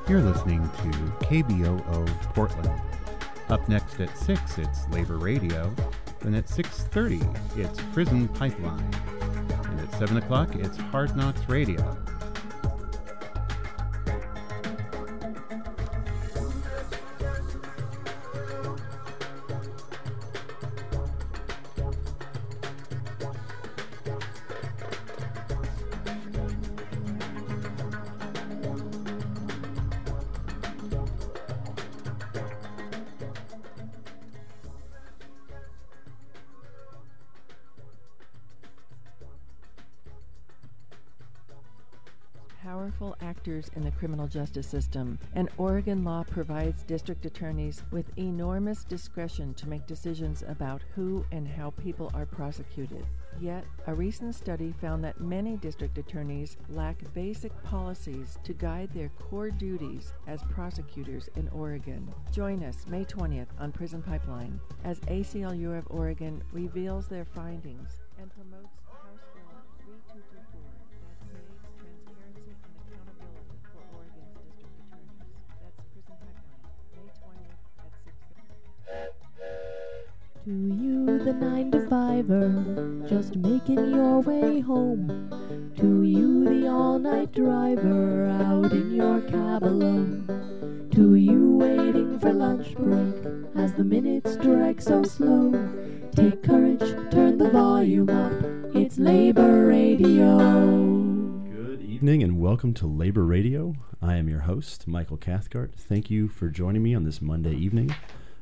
You're listening to KBOO Portland. Up next at 6, it's Labor Radio. Then at 6:30, it's Prison Pipeline. And at 7 o'clock, it's Hard Knocks Radio. Powerful actors in the criminal justice system, and Oregon law provides district attorneys with enormous discretion to make decisions about who and how people are prosecuted. Yet, a recent study found that many district attorneys lack basic policies to guide their core duties as prosecutors in Oregon. Join us May 20th on Prison Pipeline as ACLU of Oregon reveals their findings and promotes House Bill 3224 that creates transparency and accountability for Oregon's district attorneys. That's Prison Pipeline, May 20th at 6:30. To you, the 9-to-5er, just making your way home. To you, the all-night driver, out in your cab alone. To you, waiting for lunch break, as the minutes drag so slow. Take courage, turn the volume up, it's Labor Radio. Good evening and welcome to Labor Radio. I am your host, Michael Cathcart. Thank you for joining me on this Monday evening.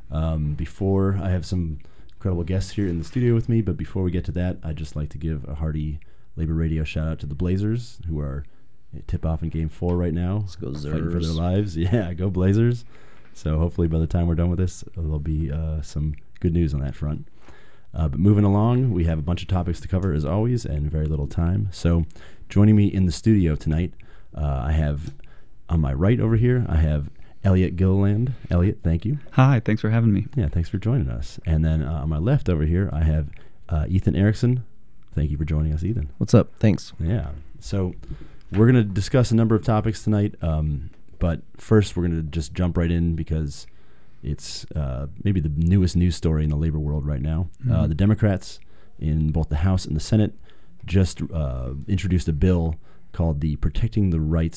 Before I have some incredible guests here in the studio with me, but before we get to that, I'd just like to give a hearty Labor Radio shout out to the Blazers, who are tip-off in Game 4 right now. Let's go Zers. Fighting for their lives. Yeah, go Blazers. So hopefully by the time we're done with this, there'll be some good news on that front. But moving along, we have a bunch of topics to cover as always and very little time. So joining me in the studio tonight, I have on my right over here, I have Elliot Gilliland. Elliot, thank you. Hi, thanks for having me. Yeah, thanks for joining us. And then on my left over here, I have Ethan Erickson. Thank you for joining us, Ethan. What's up? Thanks. Yeah. So we're going to discuss a number of topics tonight, but first we're going to just jump right in because it's maybe the newest news story in the labor world right now. Mm-hmm. The Democrats in both the House and the Senate just introduced a bill called the Protecting the Right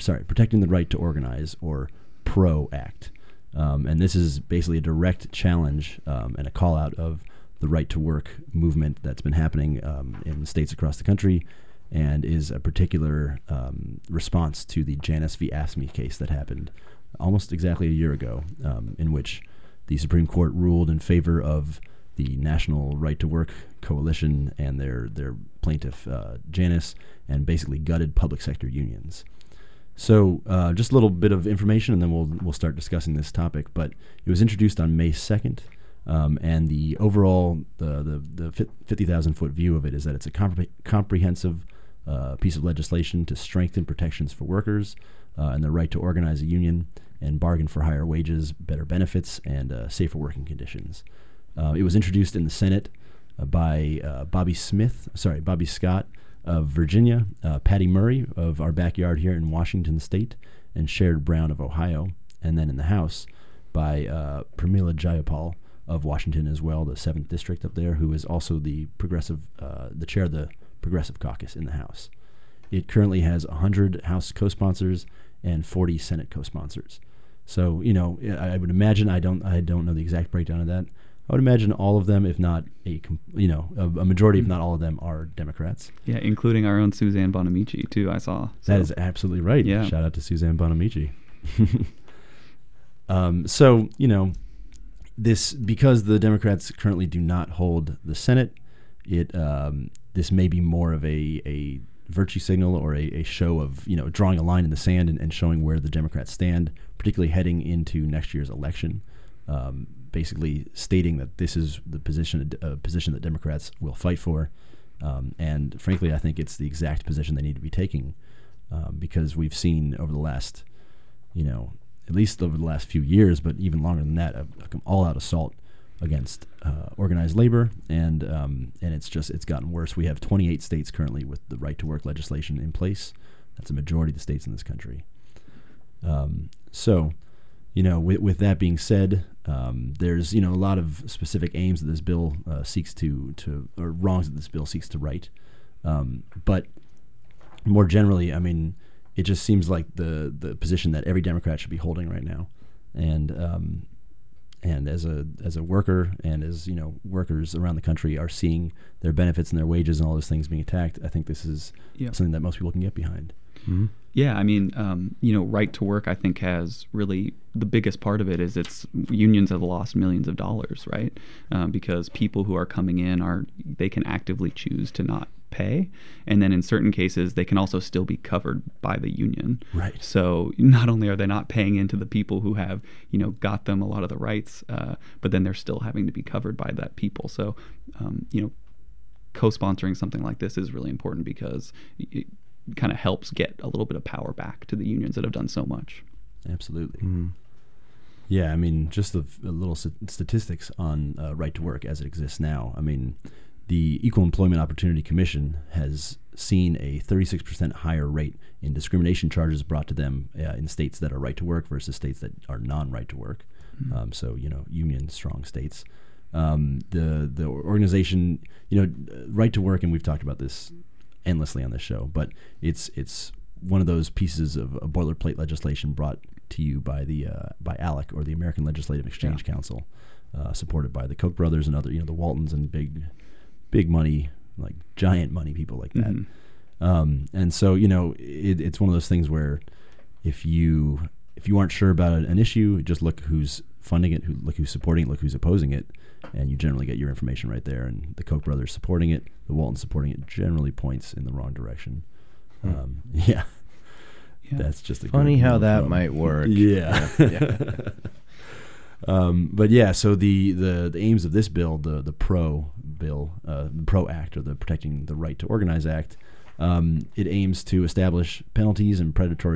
to Organize, or PRO Act. And this is basically a direct challenge and a call out of the right to work movement that's been happening in states across the country, and is a particular response to the Janus v. AFSCME case that happened almost exactly a year ago, in which the Supreme Court ruled in favor of the National Right to Work Coalition and their plaintiff Janus, and basically gutted public sector unions. So just a little bit of information, and then we'll start discussing this topic. But it was introduced on May 2nd, and the overall the 50,000-foot view of it is that it's a comprehensive piece of legislation to strengthen protections for workers and the right to organize a union and bargain for higher wages, better benefits, and safer working conditions. It was introduced in the Senate by Bobby Scott of Virginia, Patty Murray of our backyard here in Washington State, and Sherrod Brown of Ohio, and then in the House by Pramila Jayapal of Washington as well, the 7th District up there, who is also the chair of the Progressive Caucus in the House. It currently has 100 House co-sponsors and 40 Senate co-sponsors. So, I would imagine, I don't know the exact breakdown of that. I would imagine all of them, if not a majority, if not all of them, are Democrats. Yeah, including our own Suzanne Bonamici, too, I saw. So. That is absolutely right. Yeah. Shout out to Suzanne Bonamici. Because the Democrats currently do not hold the Senate, this may be more of a virtue signal or a show of, drawing a line in the sand and showing where the Democrats stand, particularly heading into next year's election. Basically stating that this is the position that Democrats will fight for. And frankly, I think it's the exact position they need to be taking because we've seen over the last, at least over the last few years, but even longer than that, an all-out assault against organized labor, and it's gotten worse. We have 28 states currently with the right to work legislation in place. That's a majority of the states in this country. So, with that being said, there's a lot of specific aims that this bill seeks to or wrongs that this bill seeks to right. But more generally, I mean, it just seems like the position that every Democrat should be holding right now, and as a worker and as workers around the country are seeing their benefits and their wages and all those things being attacked, I think this is something that most people can get behind. Mm-hmm. Yeah, I mean, right to work, I think, has really the biggest part of it is unions have lost millions of dollars, right? Because people who are coming in they can actively choose to not pay, and then in certain cases they can also still be covered by the union. Right. So not only are they not paying into the people who have got them a lot of the rights, but then they're still having to be covered by that people. So co-sponsoring something like this is really important because it kind of helps get a little bit of power back to the unions that have done so much. Absolutely. Mm-hmm. Yeah, I mean, just a little statistics on right to work as it exists now. I mean, the Equal Employment Opportunity Commission has seen a 36% higher rate in discrimination charges brought to them in states that are right to work versus states that are non-right to work. Mm-hmm. So, union strong states. The organization, right to work, and we've talked about this endlessly on this show, but it's one of those pieces of a boilerplate legislation brought to you by by ALEC, or the American Legislative Exchange Council, supported by the Koch brothers and other, the Waltons and big money, like giant money people like that. Mm-hmm. And so it's one of those things where if you aren't sure about an issue, just look who's funding it, look who's supporting it, look who's opposing it, and you generally get your information right there. And the Koch brothers supporting it, the Waltons supporting it, generally points in the wrong direction. Yeah. That's just funny how that might work. Yeah. But yeah, so the aims of this bill, the PRO bill, the PRO Act, or the Protecting the Right to Organize Act, it aims to establish penalties and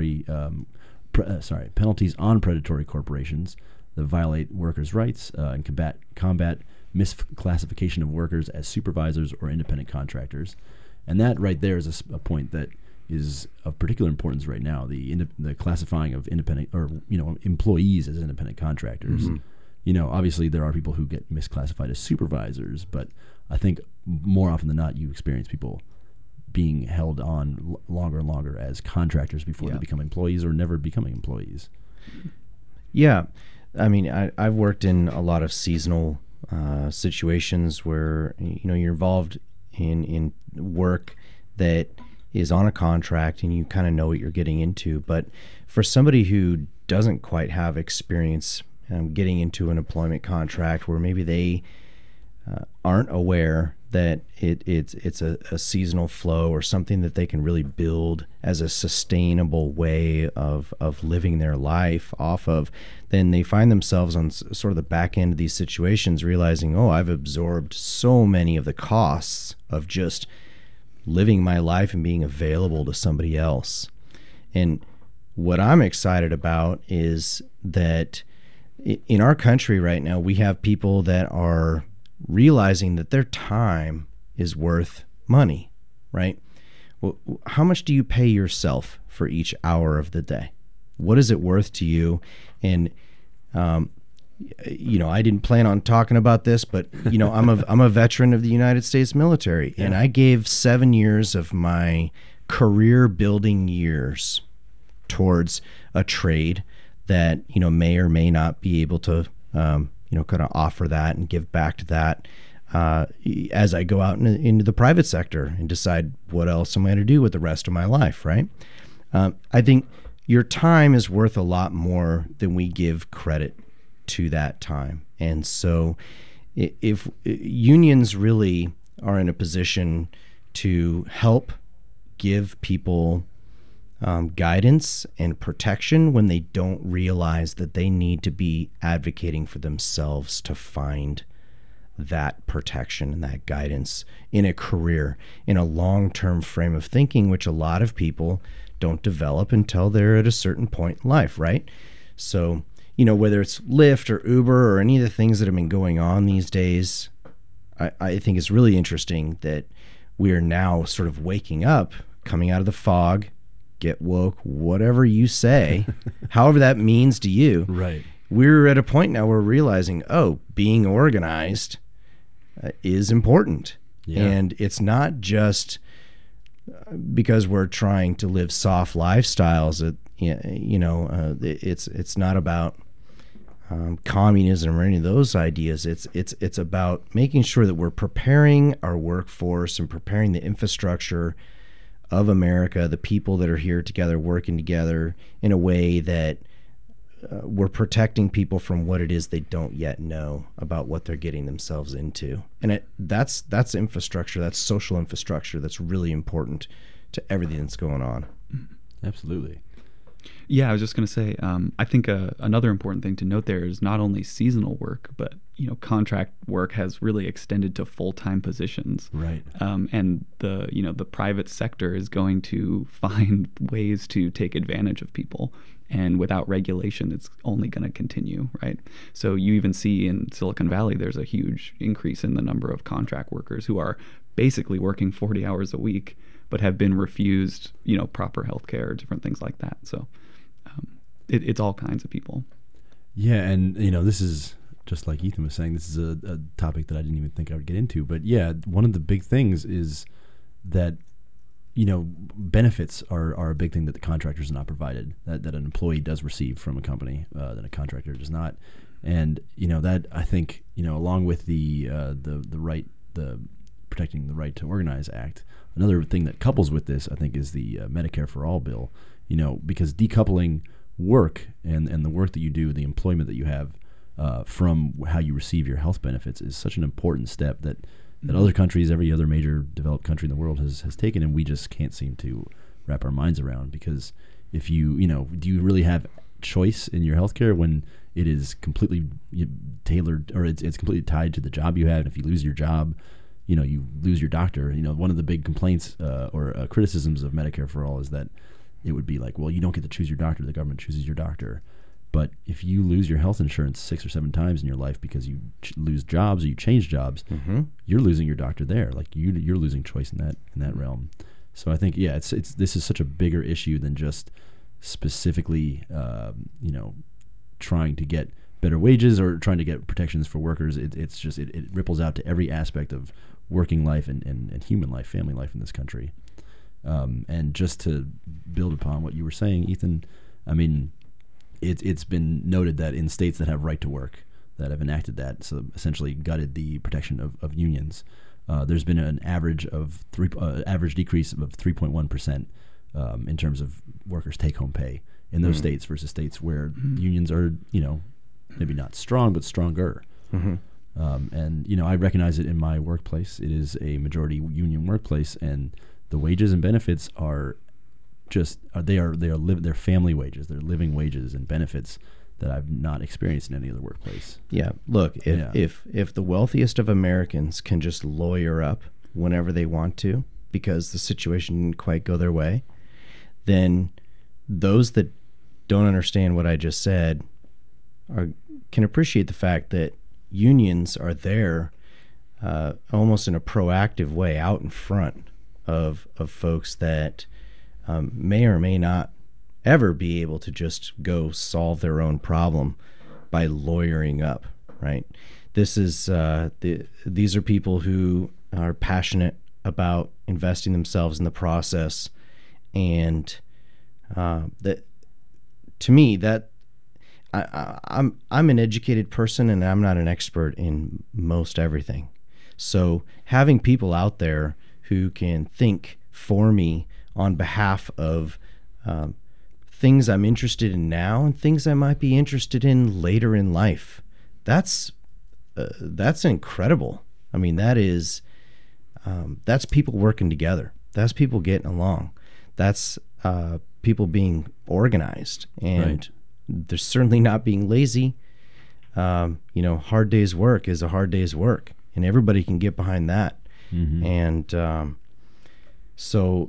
penalties on predatory corporations that violate workers' rights and combat misclassification of workers as supervisors or independent contractors. And that right there is a point that is of particular importance right now, the classifying of independent or employees as independent contractors. Mm-hmm. Obviously there are people who get misclassified as supervisors, but I think more often than not you experience people being held on longer and longer as contractors before they become employees or never becoming employees. Yeah. I mean, I've worked in a lot of seasonal situations where you're involved in work that is on a contract and you kind of know what you're getting into. But for somebody who doesn't quite have experience getting into an employment contract, where maybe they aren't aware that it's a seasonal flow or something that they can really build as a sustainable way of living their life off of, then they find themselves on sort of the back end of these situations realizing, I've absorbed so many of the costs of just living my life and being available to somebody else. And what I'm excited about is that in our country right now, we have people that are realizing that their time is worth money, right? Well, how much do you pay yourself for each hour of the day? What is it worth to you? And I didn't plan on talking about this, but I'm a veteran of the United States military, and I gave 7 years of my career building years towards a trade that may or may not be able to kind of offer that and give back to that as I go out into the private sector and decide what else am I going to do with the rest of my life, right? I think your time is worth a lot more than we give credit to that time. And so if unions really are in a position to help give people guidance and protection when they don't realize that they need to be advocating for themselves to find that protection and that guidance in a career, in a long-term frame of thinking, which a lot of people don't develop until they're at a certain point in life, right? So, whether it's Lyft or Uber or any of the things that have been going on these days, I think it's really interesting that we are now sort of waking up, coming out of the fog, get woke, whatever you say, however that means to you. Right. We're at a point now where we're realizing, being organized is important. Yeah. And it's not just because we're trying to live soft lifestyles. It's not about communism or any of those ideas. It's about making sure that we're preparing our workforce and preparing the infrastructure of America, the people that are here together, working together in a way that we're protecting people from what it is they don't yet know about what they're getting themselves into. And that's infrastructure, that's social infrastructure that's really important to everything that's going on. Absolutely. Yeah, I was just going to say, I think another important thing to note there is not only seasonal work, but contract work has really extended to full-time positions. Right. And the private sector is going to find ways to take advantage of people, and without regulation, it's only going to continue. Right. So you even see in Silicon Valley, there's a huge increase in the number of contract workers who are basically working 40 hours a week, but have been refused, proper health care, different things like that. So it's all kinds of people. Yeah, and this is just like Ethan was saying. This is a topic that I didn't even think I would get into. But yeah, one of the big things is that benefits are a big thing that the contractors are not provided. That an employee does receive from a company that a contractor does not. And that I think along with the Protecting the Right to Organize Act. Another thing that couples with this, I think, is the Medicare for All bill. Because decoupling work and the work that you do, the employment that you have from how you receive your health benefits is such an important step that other countries, every other major developed country in the world has taken, and we just can't seem to wrap our minds around. Because if do you really have choice in your healthcare when it is completely tailored, or it's completely tied to the job you have? And if you lose your job, you lose your doctor. One of the big complaints or criticisms of Medicare for All is that it would be like, well, you don't get to choose your doctor. The government chooses your doctor. But if you lose your health insurance 6 or 7 times in your life because you lose jobs or you change jobs, you're losing your doctor there. Like you're losing choice in that realm. So I think, this is such a bigger issue than just specifically, trying to get better wages or trying to get protections for workers. It ripples out to every aspect of working life and human life, family life in this country. And just to build upon what you were saying, Ethan, I mean, it's been noted that in states that have right to work, that have enacted that, so essentially gutted the protection of unions, there's been an average decrease of 3.1% in terms of workers' take-home pay in those states versus states where unions are, maybe not strong but stronger. And I recognize it in my workplace. It is a majority union workplace, and the wages and benefits are they're family wages. They're living wages and benefits that I've not experienced in any other workplace. Yeah, look, if the wealthiest of Americans can just lawyer up whenever they want to because the situation didn't quite go their way, then those that don't understand what I just said can appreciate the fact that unions are there almost in a proactive way out in front of folks that may or may not ever be able to just go solve their own problem by lawyering up, right? This is these are people who are passionate about investing themselves in the process, and that to me that I'm an educated person and I'm not an expert in most everything. So having people out there who can think for me on behalf of things I'm interested in now and things I might be interested in later in life, that's incredible. I mean, that's people working together. That's people getting along. That's people being organized, and Right. They're certainly not being lazy. Hard day's work is a hard day's work, and everybody can get behind that. And so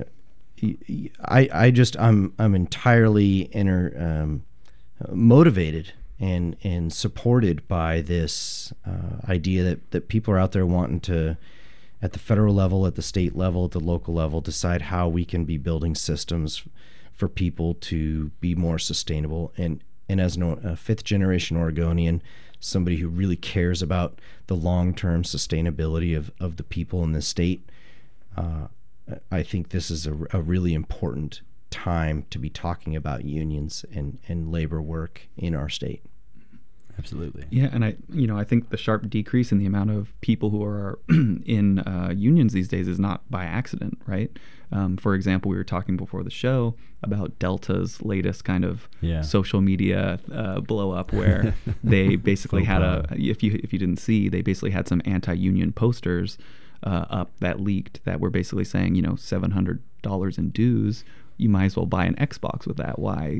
I'm entirely motivated and supported by this idea that people are out there wanting to, at the federal level, at the state level, at the local level, decide how we can be building systems for people to be more sustainable. And as a fifth-generation Oregonian, somebody who really cares about the long-term sustainability of the people in the state, I think this is a really important time to be talking about unions and labor work in our state. Absolutely. Yeah, and I think the sharp decrease in the amount of people who are in unions these days is not by accident, right? For example, we were talking before the show about Delta's latest kind of social media blow up, where they basically had if you didn't see, they basically had some anti-union posters up that leaked that were basically saying, $700 in dues, you might as well buy an Xbox with that. Why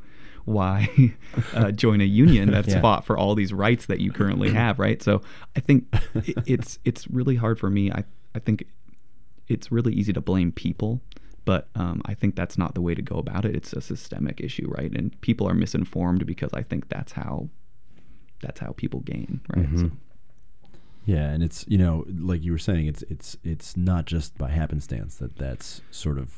join a union that's fought for all these rights that you currently have, right? So I think it's really hard for me. I think it's really easy to blame people, but I think that's not the way to go about it. It's a systemic issue, right? And people are misinformed because I think that's how people gain, right? Mm-hmm. So. Yeah, and it's like you were saying, it's not just by happenstance that's sort of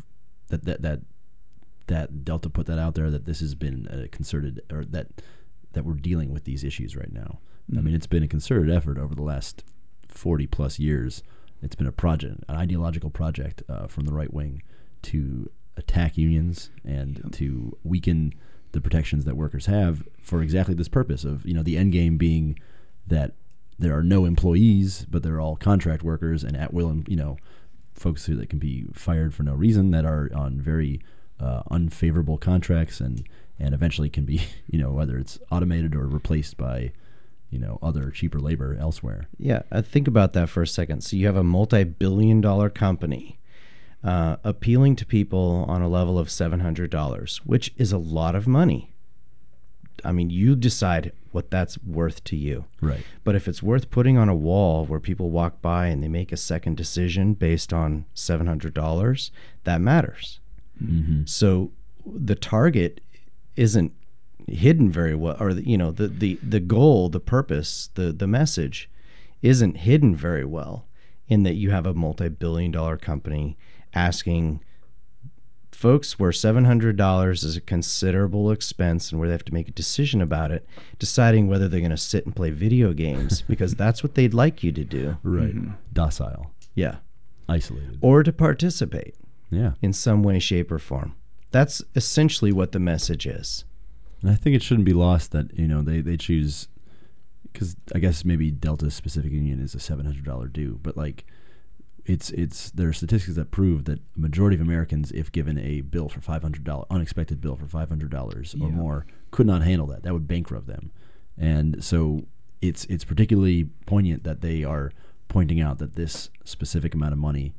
that Delta put that out there, that this has been a concerted, or that we're dealing with these issues right now. Mm-hmm. I mean, it's been a concerted effort over the last 40 plus years. It's been an ideological project from the right wing to attack unions and to weaken the protections that workers have for exactly this purpose of, the end game being that there are no employees, but they're all contract workers and at will, folks that can be fired for no reason, that are on very unfavorable contracts and eventually can be, whether it's automated or replaced by, other cheaper labor elsewhere. Yeah, think about that for a second. So you have a multi-billion-dollar company appealing to people on a level of $700, which is a lot of money. I mean, you decide what that's worth to you. Right. But if it's worth putting on a wall where people walk by and they make a second decision based on $700, that matters. Mm-hmm. So the target isn't hidden very well, or the goal, the purpose, the message isn't hidden very well, in that you have a multi-billion-dollar company asking folks where $700 is a considerable expense and where they have to make a decision about it, deciding whether they're going to sit and play video games because that's what they'd like you to do. Right. Mm-hmm. Docile. Yeah. Isolated. Or to participate. Yeah. In some way, shape, or form. That's essentially what the message is. And I think it shouldn't be lost that, they choose, because I guess maybe Delta's specific union is a $700 due, but there are statistics that prove that a majority of Americans, if given a bill for $500, unexpected bill for $500 or more, could not handle that. That would bankrupt them. And so it's particularly poignant that they are pointing out that this specific amount of money,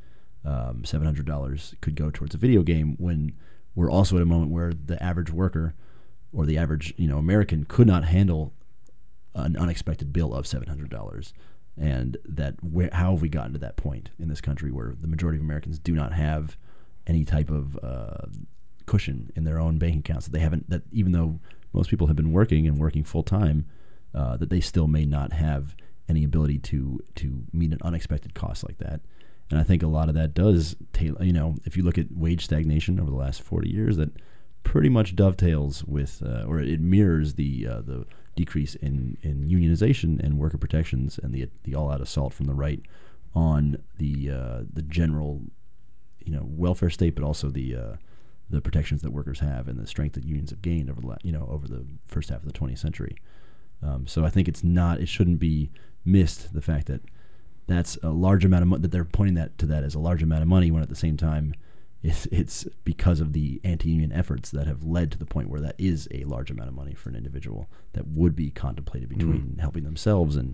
$700, could go towards a video game, when we're also at a moment where the average worker or the average American could not handle an unexpected bill of $700. And how have we gotten to that point in this country where the majority of Americans do not have any type of cushion in their own bank accounts, that even though most people have been working full time, that they still may not have any ability to meet an unexpected cost like that. And I think a lot of that does, if you look at wage stagnation over the last 40 years, that pretty much dovetails with, or it mirrors the decrease in unionization and worker protections and the all-out assault from the right on the general welfare state, but also the protections that workers have and the strength that unions have gained over the first half of the 20th century. So I think it shouldn't be missed, the fact that that's a large amount of money, that they're pointing to that as a large amount of money, when at the same time it's because of the anti-union efforts that have led to the point where that is a large amount of money for an individual that would be contemplated between helping themselves and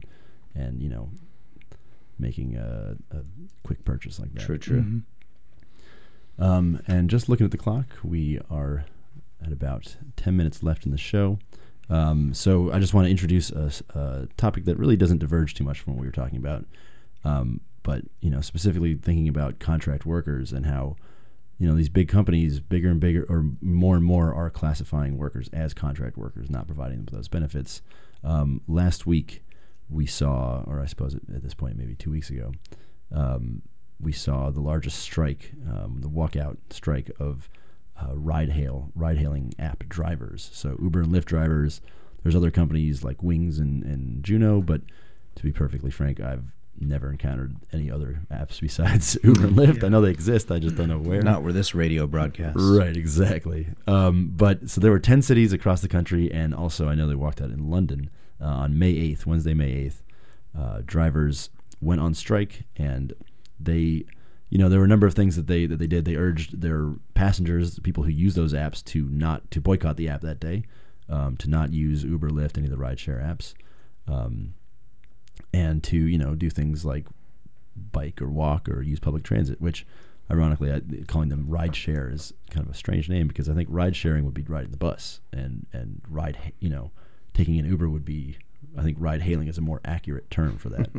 making a quick purchase like that. True. Mm-hmm. And just looking at the clock, we are at about 10 minutes left in the show. So I just want to introduce a topic that really doesn't diverge too much from what we were talking about. But specifically thinking about contract workers and how these big companies, bigger and bigger, or more and more, are classifying workers as contract workers, not providing them with those benefits. Last week, we saw, or I suppose at this point, maybe 2 weeks ago, we saw the largest strike, the walkout strike of ride-hailing app drivers. So Uber and Lyft drivers. There's other companies like Wings and Juno, but to be perfectly frank, I've never encountered any other apps besides Uber and Lyft. I know they exist, I just don't know where. Not where this radio broadcasts. Right, exactly. But so there were 10 cities across the country, and also I know they walked out in London on May 8th, Wednesday, May 8th. Drivers went on strike, and they, there were a number of things that they did. They urged their passengers, the people who use those apps, to boycott the app that day, to not use Uber, Lyft, any of the rideshare apps, and to do things like bike or walk or use public transit. Which, ironically, calling them rideshare is kind of a strange name, because I think ride sharing would be riding the bus, and taking an Uber would be. I think ride hailing is a more accurate term for that.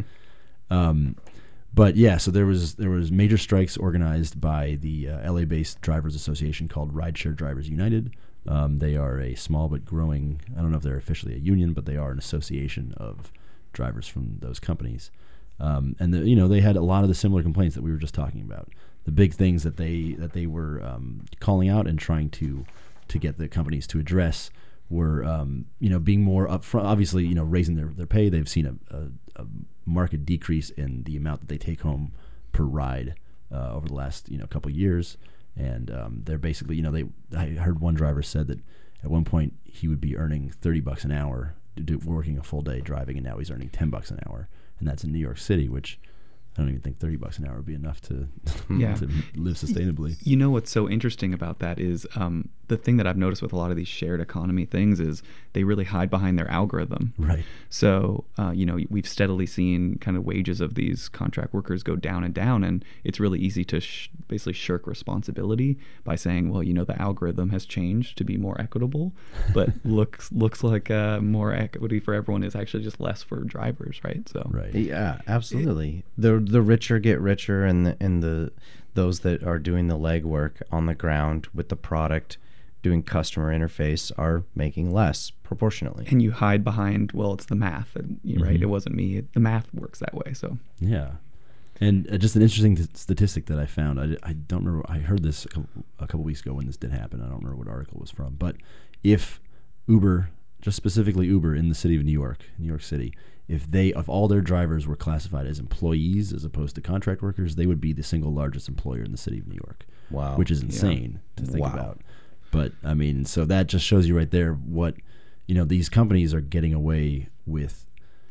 But yeah, so there was major strikes organized by the LA-based drivers association called Rideshare Drivers United. They are a small but growing, I don't know if they're officially a union, but they are an association of drivers from those companies. And they had a lot of the similar complaints that we were just talking about. The big things that they were calling out and trying to get the companies to address were being more upfront. Obviously, raising their pay. They've seen a marked decrease in the amount that they take home per ride over the last couple of years, and they're basically I heard one driver said that at one point he would be earning $30 an hour working a full day driving, and now he's earning $10 an hour, and that's in New York City, which I don't even think $30 an hour would be enough to to live sustainably. What's so interesting about that is the thing that I've noticed with a lot of these shared economy things is they really hide behind their algorithm. Right. So, we've steadily seen kind of wages of these contract workers go down, and it's really easy to basically shirk responsibility by saying, well, the algorithm has changed to be more equitable, but looks like more equity for everyone is actually just less for drivers, right? So. Right. Yeah, absolutely. The richer get richer, and those that are doing the legwork on the ground with the product, doing customer interface, are making less proportionately. And you hide behind, well, it's the math, right? Mm-hmm. It wasn't me. The math works that way. So yeah, and just an interesting statistic that I found. I don't remember. I heard this a couple weeks ago when this did happen. I don't remember what article it was from. But if Uber, just specifically Uber in the city of New York City, if all their drivers were classified as employees as opposed to contract workers, they would be the single largest employer in the city of New York. Wow. Which is insane to think about. But I mean, so that just shows you right there what, these companies are getting away with.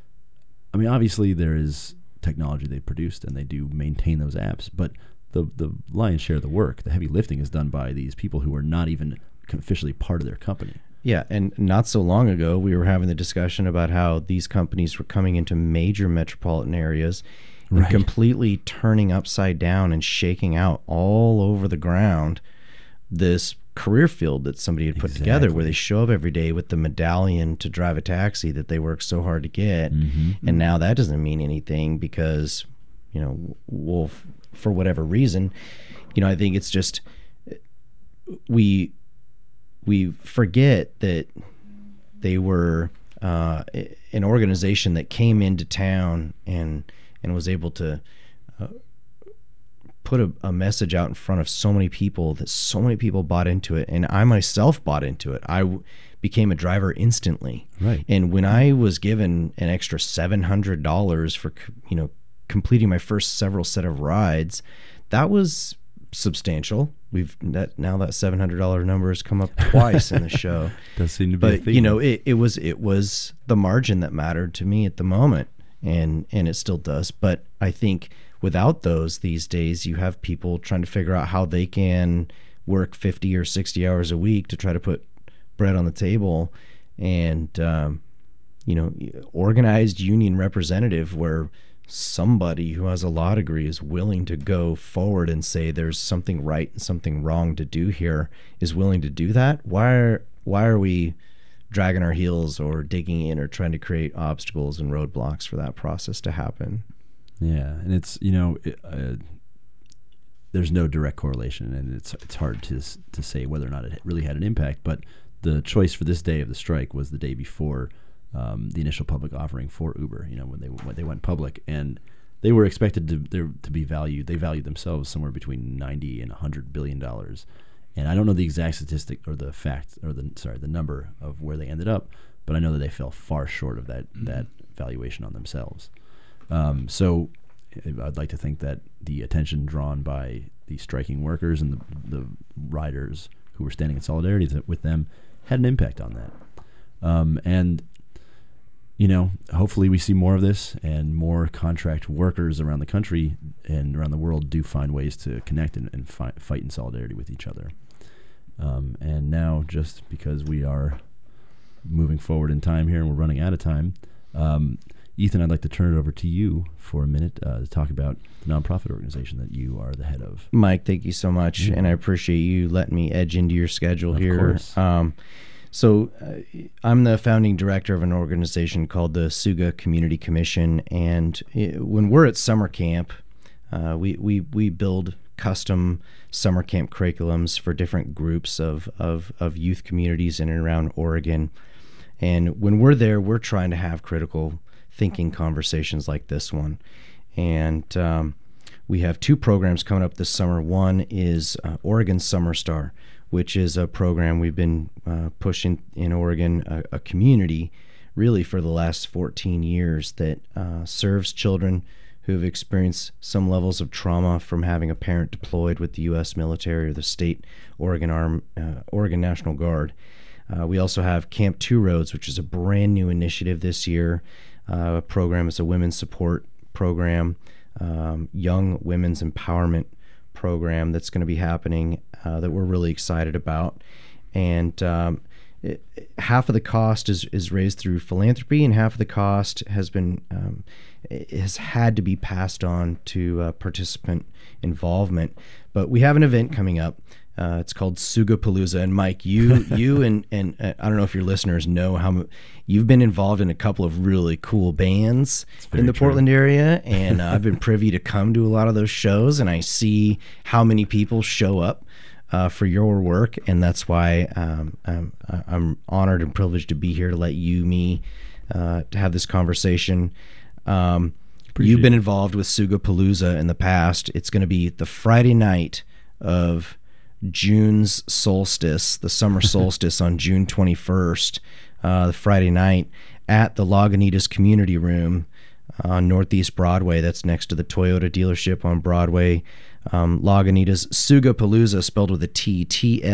I mean, obviously there is technology they've produced and they do maintain those apps, but the lion's share of the work, the heavy lifting, is done by these people who are not even officially part of their company. Yeah, and not so long ago, we were having the discussion about how these companies were coming into major metropolitan areas and completely turning upside down and shaking out all over the ground this career field that somebody had put together, where they show up every day with the medallion to drive a taxi that they worked so hard to get. Mm-hmm. And now that doesn't mean anything because, for whatever reason, I think it's just we forget that they were an organization that came into town and was able to put a message out in front of so many people that so many people bought into it. And I myself bought into it. I became a driver instantly. Right. And when I was given an extra $700 for, completing my first several set of rides, that was substantial. Now that $700 number has come up twice in the show. Does seem to be a theme. It was the margin that mattered to me at the moment, and it still does. But I think without those these days, you have people trying to figure out how they can work 50 or 60 hours a week to try to put bread on the table, and organized union representative where somebody who has a law degree is willing to go forward and say there's something right and something wrong to do here, is willing to do that. Why are we dragging our heels or digging in or trying to create obstacles and roadblocks for that process to happen? Yeah, and it's there's no direct correlation, and it's hard to say whether or not it really had an impact. But the choice for this day of the strike was the day before the initial public offering for Uber, when they went public, and they were expected to be valued. They valued themselves somewhere between $90 and $100 billion, And I don't know the exact statistic or the fact or the number of where they ended up, but I know that they fell far short of that valuation on themselves. So I'd like to think that the attention drawn by the striking workers and the riders who were standing in solidarity with them had an impact on that. And hopefully we see more of this, and more contract workers around the country and around the world do find ways to connect and fight in solidarity with each other. And now, just because we are moving forward in time here and we're running out of time, Ethan, I'd like to turn it over to you for a minute to talk about the nonprofit organization that you are the head of. Mike, thank you so much, and I appreciate you letting me edge into your schedule here. Of course. So I'm the founding director of an organization called the Suga Community Commission, and when we're at summer camp, we build custom summer camp curriculums for different groups of youth communities in and around Oregon. And when we're there, we're trying to have critical thinking conversations like this one. And we have two programs coming up this summer. One is Oregon Summer Star, which is a program we've been pushing in Oregon, a community really for the last 14 years that serves children who have experienced some levels of trauma from having a parent deployed with the U.S. military or the state Oregon National Guard. We also have Camp Two Roads, which is a brand new initiative this year. A program is a women's support program, young women's empowerment program that's going to be happening that we're really excited about. And half of the cost is raised through philanthropy, and half of the cost has had to be passed on to participant involvement. But we have an event coming up. It's called Sugapalooza. And Mike, you and I don't know if your listeners know how you've been involved in a couple of really cool bands in the Portland area, and I've been privy to come to a lot of those shows, and I see how many people show up for your work, and that's why I'm honored and privileged to be here to let me to have this conversation. You've been involved with Sugapalooza in the past. It's going to be the Friday night of June's solstice, the summer solstice on June 21st, the Friday night at the Lagunitas Community Room on Northeast Broadway. That's next to the Toyota dealership on Broadway. Lagunitas Sugapalooza, spelled with a T,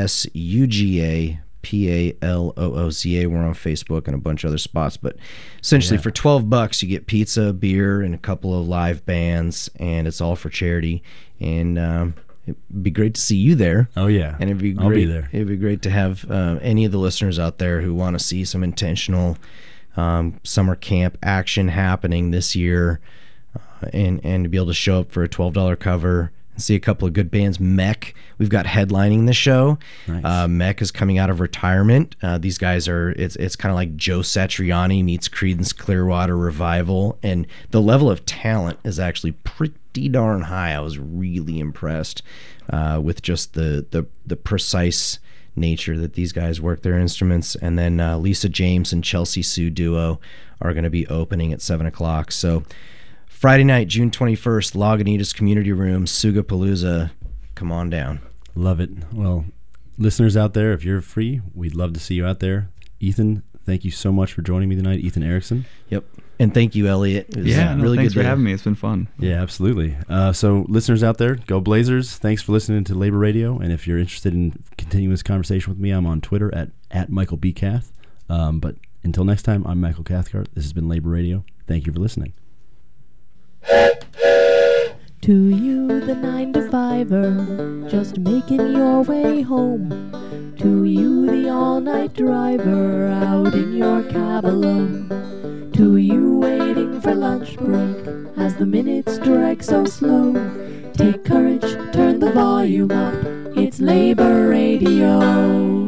TSUGA. PALOOZA. We're on Facebook and a bunch of other spots, but essentially for $12 you get pizza, beer, and a couple of live bands, and it's all for charity. And it'd be great to see you there. Oh yeah, and it'd be great. I'll be there. It'd be great to have any of the listeners out there who want to see some intentional summer camp action happening this year, and to be able to show up for a $12 cover. See a couple of good bands. Mech, we've got headlining the show. Nice. Mech is coming out of retirement. These guys are, it's kind of like Joe Satriani meets Creedence Clearwater Revival, and the level of talent is actually pretty darn high. I was really impressed with just the precise nature that these guys work their instruments. And then Lisa James and Chelsea Sue duo are going to be opening at 7 o'clock. So Friday night, June 21st, Lagunitas Community Room, Sugapalooza. Come on down. Love it. Well, listeners out there, if you're free, we'd love to see you out there. Ethan, thank you so much for joining me tonight. Ethan Erickson. Yep. And thank you, Elliot. It was really thanks good for having me. It's been fun. Yeah, absolutely. So listeners out there, go Blazers. Thanks for listening to Labor Radio. And if you're interested in continuing this conversation with me, I'm on Twitter at Michael B. Cath. But until next time, I'm Michael Cathcart. This has been Labor Radio. Thank you for listening. To you, the 9-to-5er, just making your way home. To you, the all-night driver, out in your cab alone. To you, waiting for lunch break, as the minutes drag so slow. Take courage, turn the volume up, it's Labor Radio.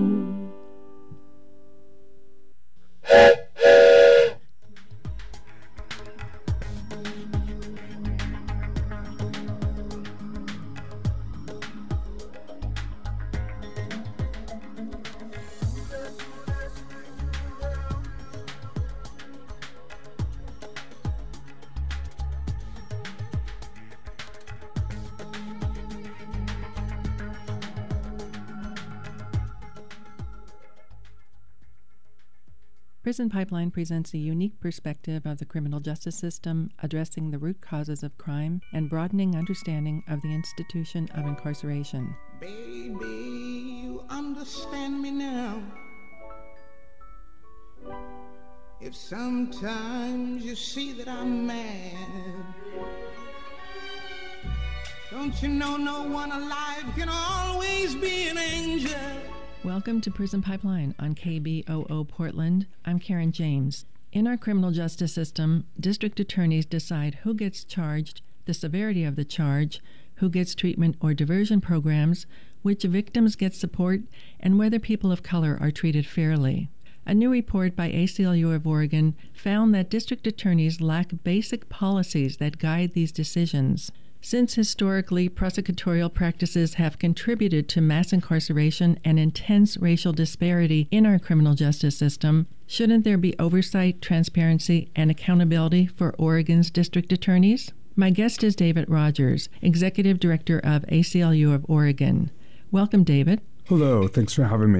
Prison Pipeline presents a unique perspective of the criminal justice system, addressing the root causes of crime and broadening understanding of the institution of incarceration. Baby, you understand me now. If sometimes you see that I'm mad, don't you know no one alive can always be an angel? Welcome to Prison Pipeline on KBOO Portland. I'm Karen James. In our criminal justice system, district attorneys decide who gets charged, the severity of the charge, who gets treatment or diversion programs, which victims get support, and whether people of color are treated fairly. A new report by ACLU of Oregon found that district attorneys lack basic policies that guide these decisions. Since historically prosecutorial practices have contributed to mass incarceration and intense racial disparity in our criminal justice system, shouldn't there be oversight, transparency, and accountability for Oregon's district attorneys? My guest is David Rogers, Executive Director of ACLU of Oregon. Welcome, David. Hello, thanks for having me.